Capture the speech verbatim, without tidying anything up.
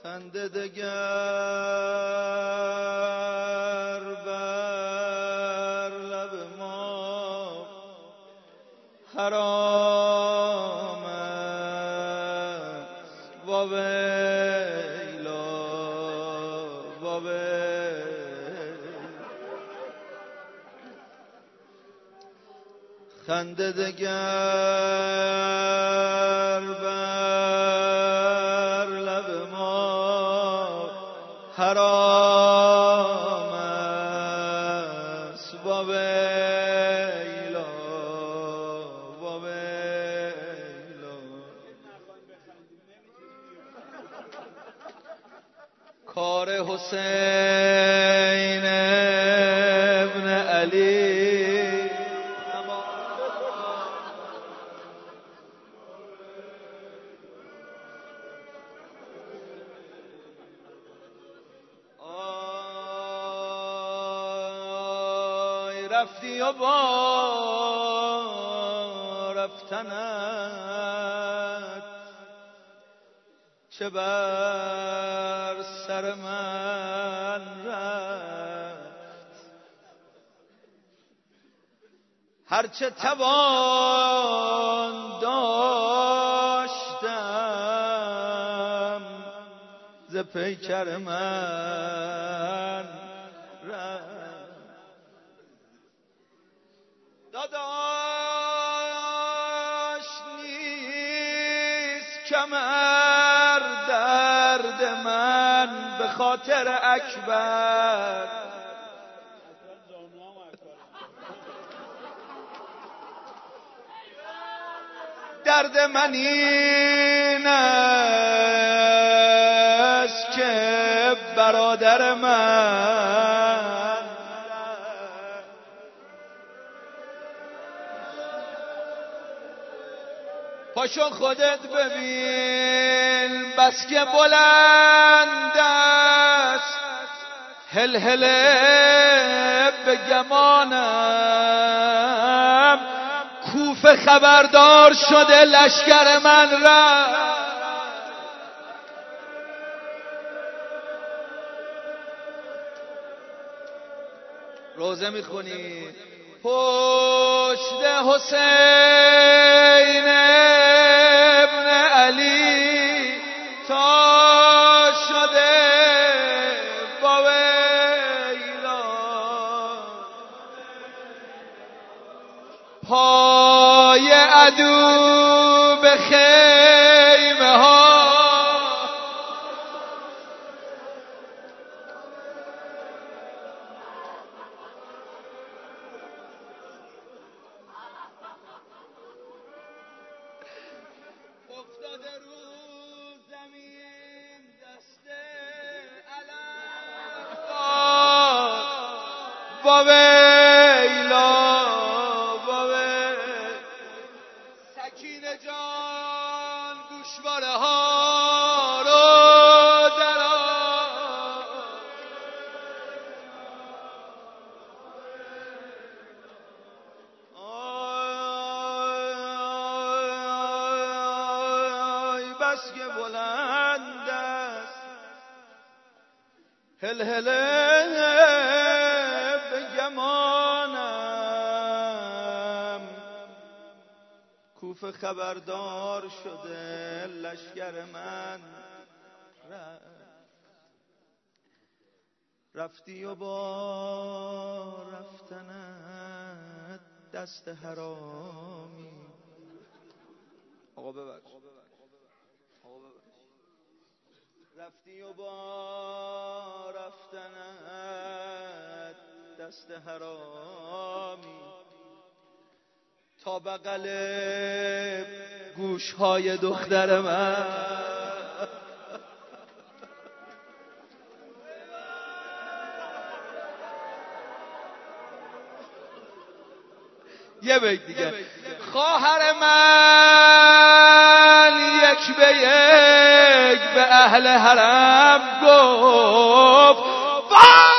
خنده دگر بر لب ما حرام است واویلا واویل خنده دگر بر لب ما حرام است واویلا واویلا کار حسین ابن علی رفتی و با رفتنت چه بر سر من رفت هرچه توان داشتم ز پیکر من رفت داداش نیست کمر درد من به خاطر اکبر درد من این است که برادر من پاشو خودت ببین بس که بلند است هلهله به گمانم کوفه خبردار شده لشکر من رفت روزه میخونی پشت حسین ابن علی تا شده واویلا پای عدو به خیمه ها افتاده رو زمین دست علم واویلا واویل سکینه جان گوشواره ها رو درآ بس که بلند است هلهله به گمانم کوفه خبردار شده لشکر من رفت رفتی و با رفتنت دست حرامی آقا ببخش رفتی و با رفتنت دست حرامی تا بغل گوشهای دختر من یه بیت دیگه خواهر من یک به یک به اهل حرم گفت